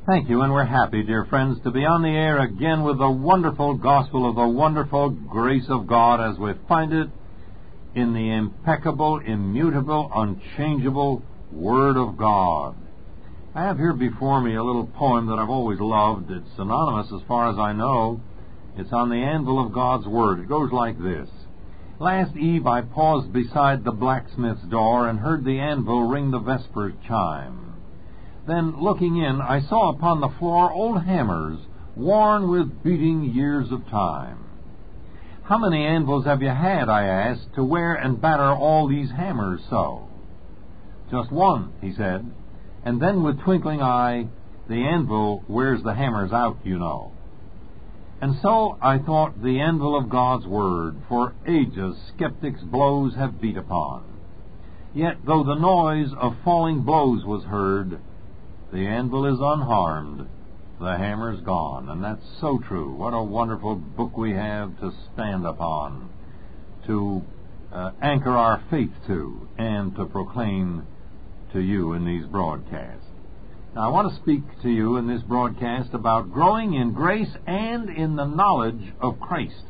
Thank you, and we're happy, dear friends, to be on the air again with the wonderful gospel of the wonderful grace of God as we find it in the impeccable, immutable, unchangeable Word of God. I have here before me a little poem that I've always loved. It's anonymous as far as I know. It's on the anvil of God's Word. It goes like this. Last eve I paused beside the blacksmith's door and heard the anvil ring the vesper chime. Then, looking in, I saw upon the floor old hammers, worn with beating years of time. How many anvils have you had, I asked, to wear and batter all these hammers so? Just one, he said, and then with twinkling eye, the anvil wears the hammers out, you know. And so I thought the anvil of God's Word, for ages skeptics' blows have beat upon. Yet, though the noise of falling blows was heard, the anvil is unharmed, the hammer's gone. And that's so true. What a wonderful book we have to stand upon, to anchor our faith to, and to proclaim to you in these broadcasts. Now, I want to speak to you in this broadcast about growing in grace and in the knowledge of Christ.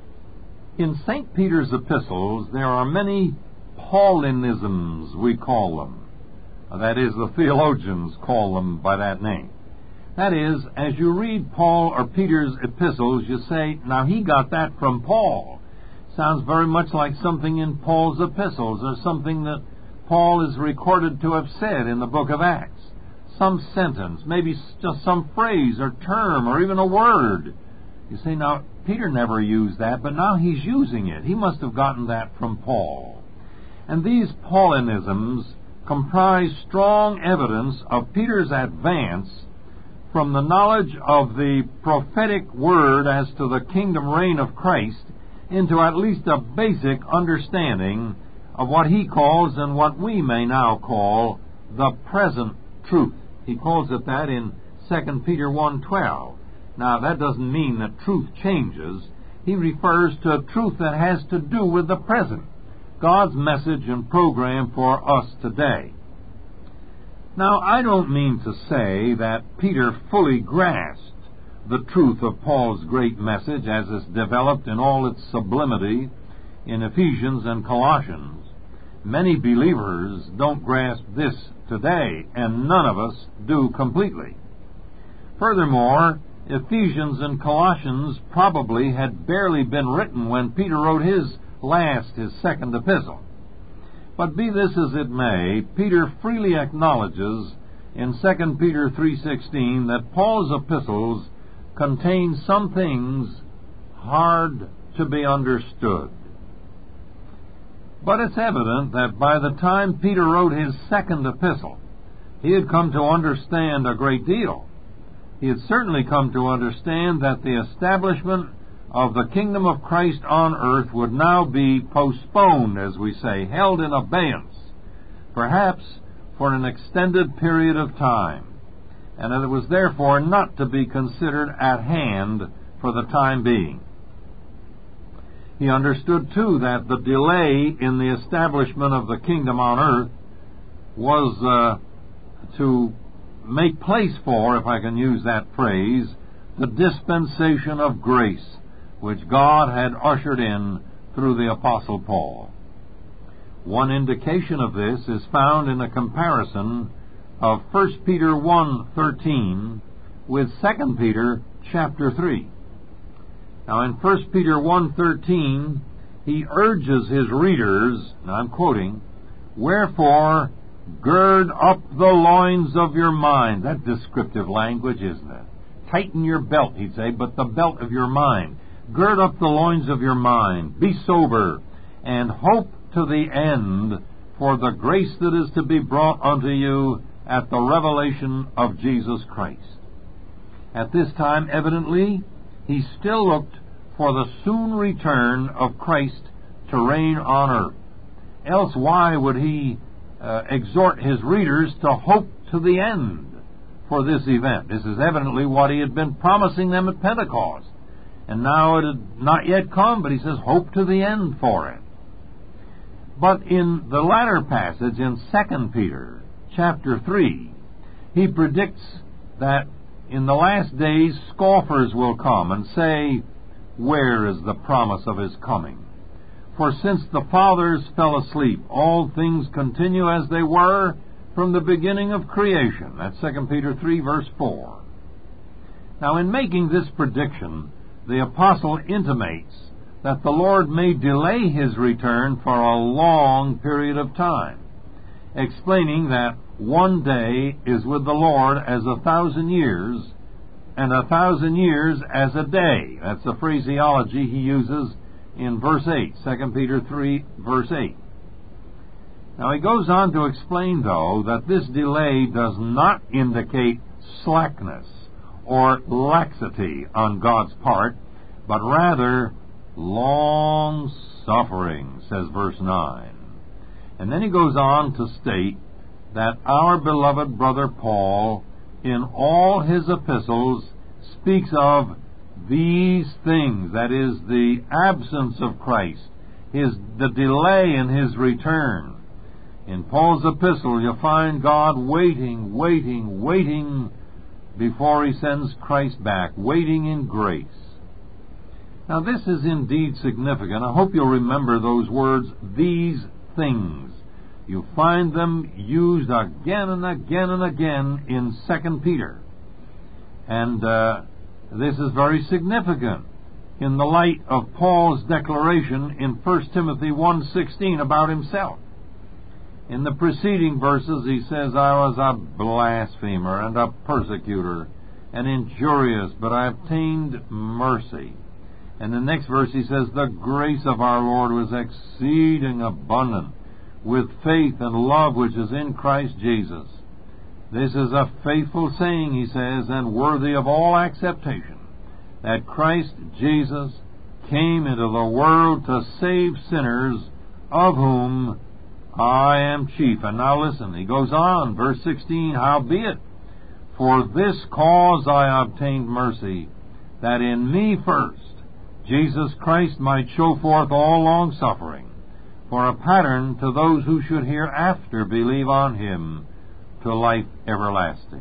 In St. Peter's epistles, there are many Paulinisms, we call them. That is, the theologians call them by that name. That is, as you read Paul or Peter's epistles, you say, now he got that from Paul. Sounds very much like something in Paul's epistles, or something that Paul is recorded to have said in the book of Acts. Some sentence, maybe just some phrase or term or even a word. You say, now, Peter never used that, but now he's using it. He must have gotten that from Paul. And these Paulinisms comprise strong evidence of Peter's advance from the knowledge of the prophetic word as to the kingdom reign of Christ into at least a basic understanding of what he calls and what we may now call the present truth. He calls it that in 2 Peter 1:12. Now, that doesn't mean that truth changes. He refers to a truth that has to do with the present, God's message and program for us today. Now, I don't mean to say that Peter fully grasped the truth of Paul's great message as it's developed in all its sublimity in Ephesians and Colossians. Many believers don't grasp this today, and none of us do completely. Furthermore, Ephesians and Colossians probably had barely been written when Peter wrote his second epistle. But be this as it may, Peter freely acknowledges in 2 Peter 3:16 that Paul's epistles contain some things hard to be understood. But it's evident that by the time Peter wrote his second epistle, he had come to understand a great deal. He had certainly come to understand that the establishment of the kingdom of Christ on earth would now be postponed, as we say, held in abeyance, perhaps for an extended period of time, and that it was therefore not to be considered at hand for the time being. He understood, too, that the delay in the establishment of the kingdom on earth was to make place for, if I can use that phrase, the dispensation of grace which God had ushered in through the Apostle Paul. One indication of this is found in a comparison of 1 Peter 1:13 with 2 Peter chapter 3. Now, in 1 Peter 1:13, he urges his readers, and I'm quoting, "Wherefore, gird up the loins of your mind." That descriptive language, isn't it? Tighten your belt, he'd say, but the belt of your mind. Gird up the loins of your mind. Be sober, and hope to the end for the grace that is to be brought unto you at the revelation of Jesus Christ. At this time, evidently, he still looked for the soon return of Christ to reign on earth. Else why would he exhort his readers to hope to the end for this event? This is evidently what he had been promising them at Pentecost. And now it had not yet come, but he says, hope to the end for it. But in the latter passage, in 2 Peter chapter 3, he predicts that In the last days scoffers will come and say, where is the promise of his coming? For since the fathers fell asleep, all things continue as they were from the beginning of creation. That's 2 Peter 3, verse 4. Now, in making this prediction, the apostle intimates that the Lord may delay his return for a long period of time, explaining that one day is with the Lord as 1,000 years, and 1,000 years as a day. That's the phraseology he uses in verse 8, 2 Peter 3, verse 8. Now he goes on to explain, though, that this delay does not indicate slackness or laxity on God's part, but rather long suffering, says verse 9. And then he goes on to state that our beloved brother Paul, in all his epistles, speaks of these things, that is, the absence of Christ, the delay in his return. In Paul's epistle, you'll find God waiting before he sends Christ back, waiting in grace. Now, this is indeed significant. I hope you'll remember those words, these things. You find them used again and again and again in 2 Peter. And this is very significant in the light of Paul's declaration in 1 Timothy 1:16 about himself. In the preceding verses he says, I was a blasphemer and a persecutor and injurious, but I obtained mercy. And the next verse he says, the grace of our Lord was exceeding abundant with faith and love which is in Christ Jesus. This is a faithful saying, he says, and worthy of all acceptation, that Christ Jesus came into the world to save sinners, of whom I am chief. And now listen, he goes on, verse 16, howbeit, for this cause I obtained mercy, that in me first Jesus Christ might show forth all long suffering, for a pattern to those who should hereafter believe on him to life everlasting.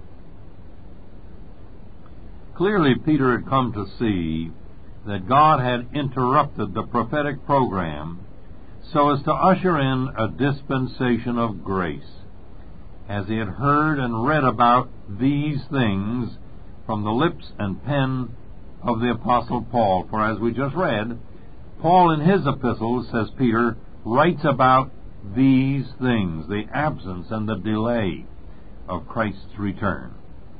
Clearly, Peter had come to see that God had interrupted the prophetic program so as to usher in a dispensation of grace, as he had heard and read about these things from the lips and pen of the Apostle Paul. For as we just read, Paul in his epistles, says Peter, writes about these things, the absence and the delay of Christ's return.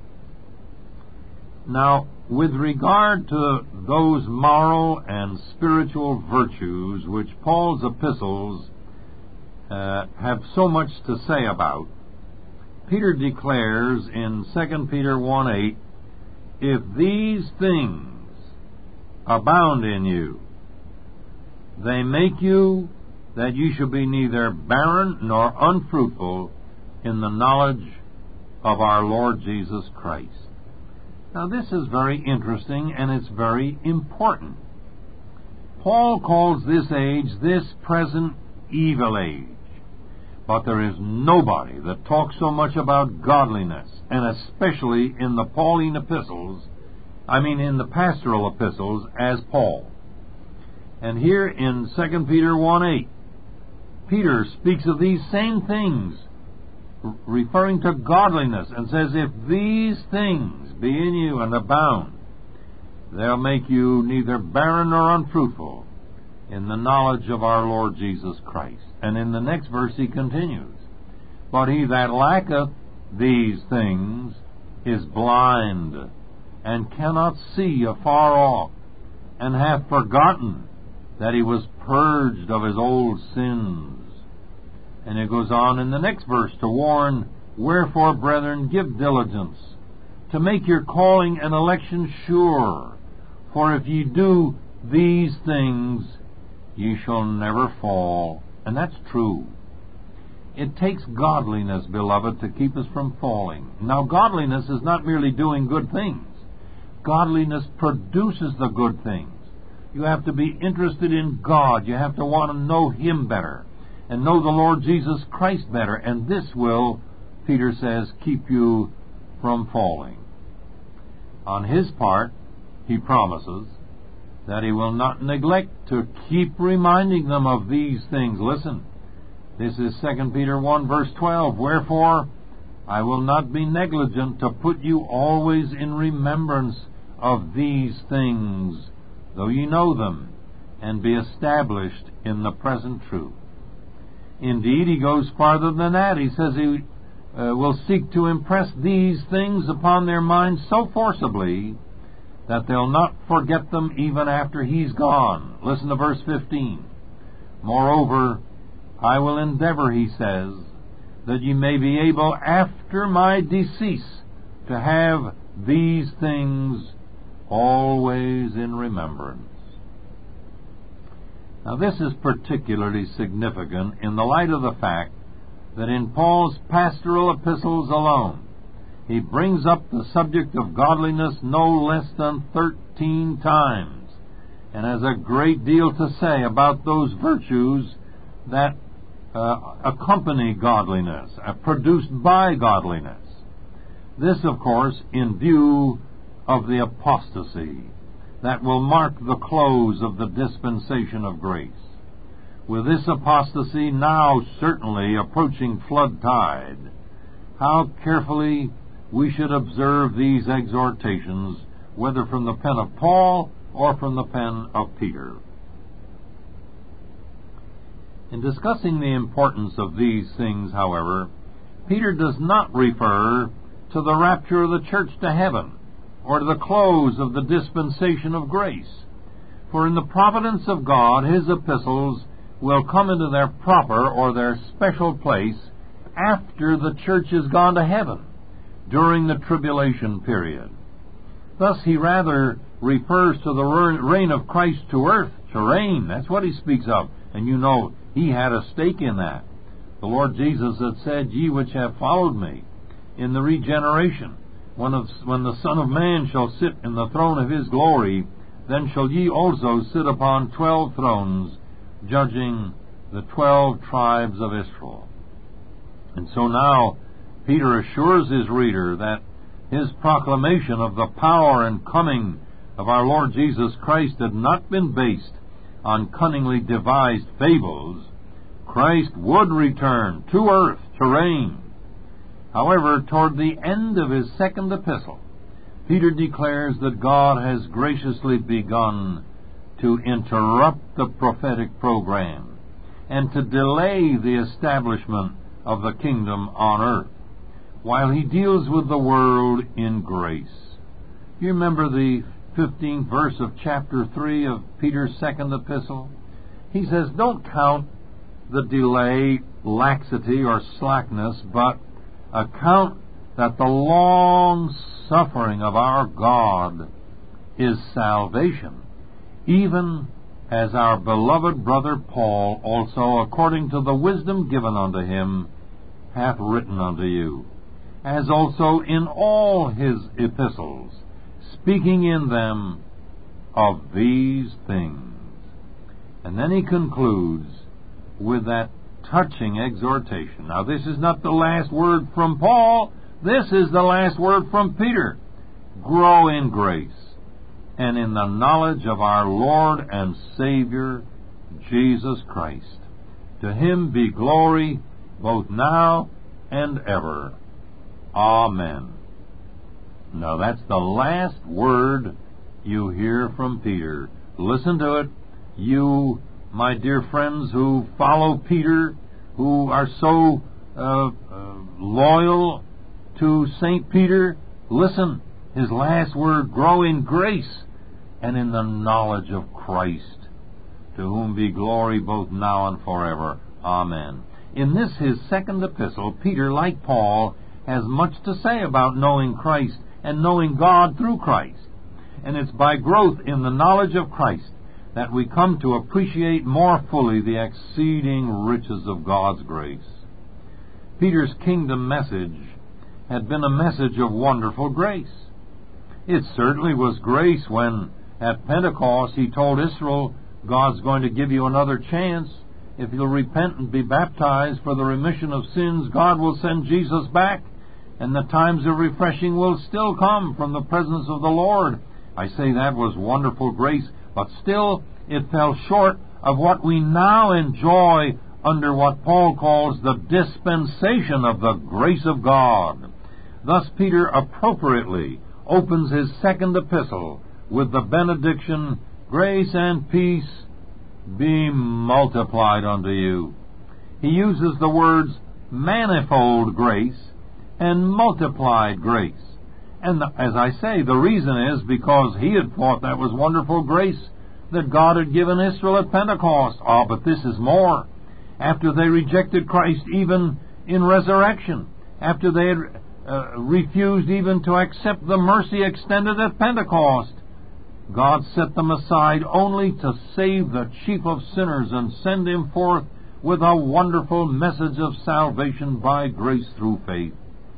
Now, with regard to those moral and spiritual virtues which Paul's epistles have so much to say about, Peter declares in 2 Peter 1:8, if these things abound in you, they make you that you shall be neither barren nor unfruitful in the knowledge of our Lord Jesus Christ. Now, this is very interesting and it's very important. Paul calls this age this present evil age. But there is nobody that talks so much about godliness, and especially in the Pauline epistles, in the pastoral epistles, as Paul. And here in 2 Peter 1:8, Peter speaks of these same things, referring to godliness, and says, if these things be in you and abound, they'll make you neither barren nor unfruitful in the knowledge of our Lord Jesus Christ. And in the next verse he continues, but he that lacketh these things is blind, and cannot see afar off, and hath forgotten that he was purged of his old sins. And it goes on in the next verse to warn, wherefore, brethren, give diligence to make your calling and election sure. For if ye do these things, ye shall never fall. And that's true. It takes godliness, beloved, to keep us from falling. Now, godliness is not merely doing good things. Godliness produces the good things. You have to be interested in God. You have to want to know Him better and know the Lord Jesus Christ better. And this will, Peter says, keep you from falling. On his part, he promises that he will not neglect to keep reminding them of these things. Listen, this is 2 Peter 1 verse 12. Wherefore, I will not be negligent to put you always in remembrance of these things, though ye know them, and be established in the present truth. Indeed, he goes farther than that. He says he will seek to impress these things upon their minds so forcibly that they'll not forget them even after he's gone. Listen to verse 15. Moreover, I will endeavor, he says, that ye may be able after my decease to have these things always in remembrance. Now this is particularly significant in the light of the fact that in Paul's pastoral epistles alone, he brings up the subject of godliness no less than 13 times, and has a great deal to say about those virtues that accompany godliness, produced by godliness. This, of course, in view of the apostasy that will mark the close of the dispensation of grace. With this apostasy now certainly approaching flood tide, how carefully we should observe these exhortations, whether from the pen of Paul or from the pen of Peter. In discussing the importance of these things, however, Peter does not refer to the rapture of the church to heaven, or to the close of the dispensation of grace. For in the providence of God, his epistles will come into their proper or their special place after the church has gone to heaven, during the tribulation period. Thus he rather refers to the reign of Christ to earth, to reign. That's what he speaks of. And you know, he had a stake in that. The Lord Jesus had said, Ye which have followed me in the regeneration, when the Son of Man shall sit in the throne of his glory, then shall ye also sit upon 12 thrones, judging the 12 tribes of Israel. And so now Peter assures his reader that his proclamation of the power and coming of our Lord Jesus Christ had not been based on cunningly devised fables. Christ would return to earth to reign. However, toward the end of his second epistle, Peter declares that God has graciously begun to interrupt the prophetic program and to delay the establishment of the kingdom on earth while he deals with the world in grace. You remember the 15th verse of chapter 3 of Peter's second epistle? He says, don't count the delay laxity or slackness, but account that the long suffering of our God is salvation, even as our beloved brother Paul also, according to the wisdom given unto him, hath written unto you, as also in all his epistles, speaking in them of these things. And then he concludes with that touching exhortation. Now, this is not the last word from Paul. This is the last word from Peter. Grow in grace and in the knowledge of our Lord and Savior, Jesus Christ. To him be glory both now and ever. Amen. Now, that's the last word you hear from Peter. Listen to it. You, my dear friends who follow Peter, who are so loyal to St. Peter, listen. His last word, grow in grace and in the knowledge of Christ, to whom be glory both now and forever. Amen. In this, his second epistle, Peter, like Paul, has much to say about knowing Christ and knowing God through Christ. And it's by growth in the knowledge of Christ that we come to appreciate more fully the exceeding riches of God's grace. Peter's kingdom message had been a message of wonderful grace. It certainly was grace when, at Pentecost, he told Israel, God's going to give you another chance. If you'll repent and be baptized for the remission of sins, God will send Jesus back. and the times of refreshing will still come from the presence of the Lord. I say that was wonderful grace, but still it fell short of what we now enjoy under what Paul calls the dispensation of the grace of God. Thus Peter appropriately opens his second epistle with the benediction, "Grace and peace be multiplied unto you." He uses the words manifold grace and multiplied grace. And as I say, the reason is because he had thought that was wonderful grace that God had given Israel at Pentecost. But this is more. After they rejected Christ even in resurrection, after they had refused even to accept the mercy extended at Pentecost, God set them aside only to save the chief of sinners and send him forth with a wonderful message of salvation by grace through faith.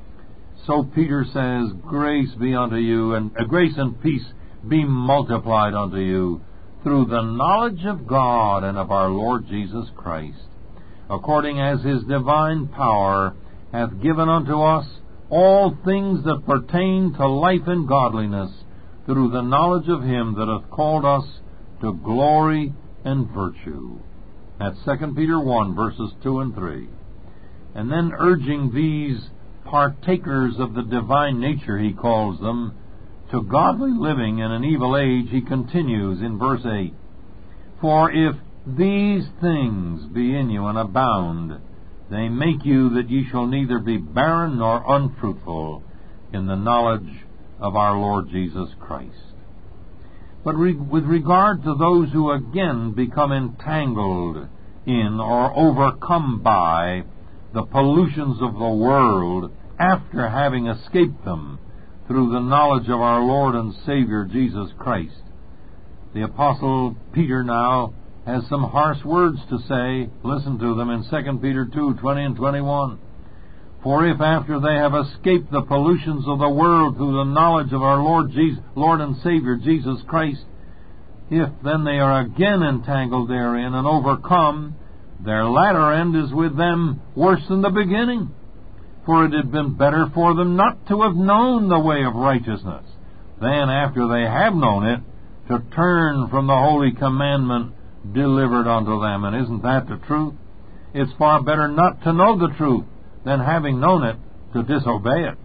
So Peter says, "Grace be unto you, and grace and peace be multiplied unto you through the knowledge of God and of our Lord Jesus Christ, according as his divine power hath given unto us all things that pertain to life and godliness, through the knowledge of him that hath called us to glory and virtue." That's 2 Peter 1, verses 2 and 3. And then urging these partakers of the divine nature, he calls them, to godly living in an evil age, he continues in verse 8, "For if these things be in you and abound, they make you that ye shall neither be barren nor unfruitful in the knowledge of our Lord Jesus Christ." But with regard to those who again become entangled in or overcome by the pollutions of the world after having escaped them through the knowledge of our Lord and Savior Jesus Christ, the Apostle Peter now has some harsh words to say. Listen to them in 2 Peter 2, 20 and 21. "For if after they have escaped the pollutions of the world through the knowledge of our Lord and Savior Jesus Christ, if then they are again entangled therein and overcome, their latter end is with them worse than the beginning. For it had been better for them not to have known the way of righteousness, than after they have known it, to turn from the holy commandment delivered unto them." And isn't that the truth? It's far better not to know the truth than, having known it, to disobey it.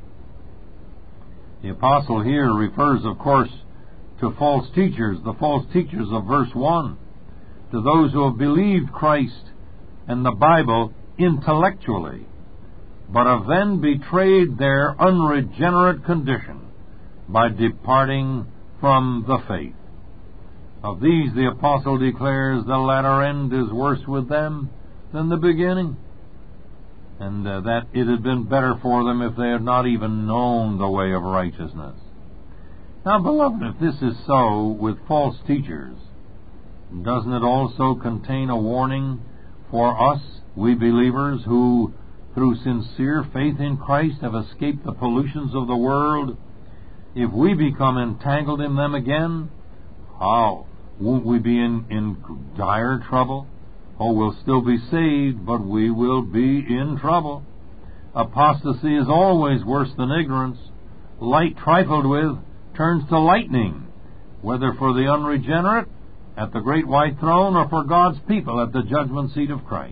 The apostle here refers, of course, to false teachers, the false teachers of verse 1, to those who have believed Christ and the Bible intellectually, but have then betrayed their unregenerate condition by departing from the faith. Of these, the apostle declares the latter end is worse with them than the beginning, and that it had been better for them if they had not even known the way of righteousness. Now, beloved, if this is so with false teachers, doesn't it also contain a warning for us, we believers, who through sincere faith in Christ have escaped the pollutions of the world? If we become entangled in them again, how? Won't we be in dire trouble? Oh, we'll still be saved, but we will be in trouble. Apostasy is always worse than ignorance. Light trifled with turns to lightning, whether for the unregenerate at the great white throne or for God's people at the judgment seat of Christ.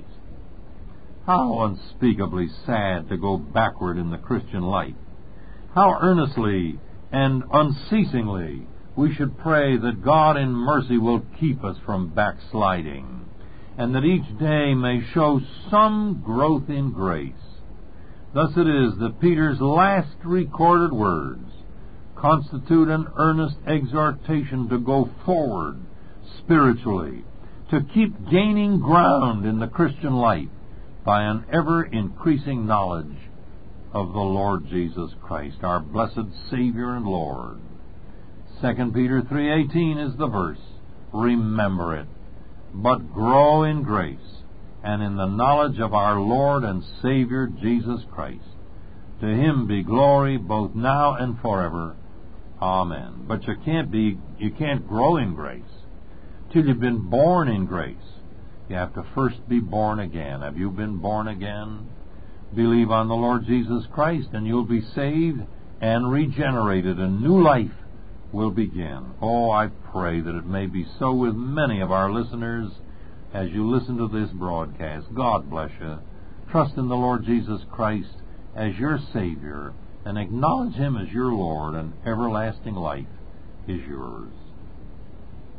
How unspeakably sad to go backward in the Christian life. How earnestly and unceasingly we should pray that God in mercy will keep us from backsliding, and that each day may show some growth in grace. Thus it is that Peter's last recorded words constitute an earnest exhortation to go forward spiritually, to keep gaining ground in the Christian life by an ever-increasing knowledge of the Lord Jesus Christ, our blessed Savior and Lord. 2 Peter 3:18 is the verse. Remember it. But grow in grace and in the knowledge of our Lord and Savior Jesus Christ. To him be glory both now and forever. Amen. But you can't grow in grace till you've been born in grace. You have to first be born again. Have you been born again? Believe on the Lord Jesus Christ, and you'll be saved and regenerated. A new life will begin. Oh, I pray that it may be so with many of our listeners as you listen to this broadcast. God bless you. Trust in the Lord Jesus Christ as your Savior, and acknowledge Him as your Lord, and everlasting life is yours.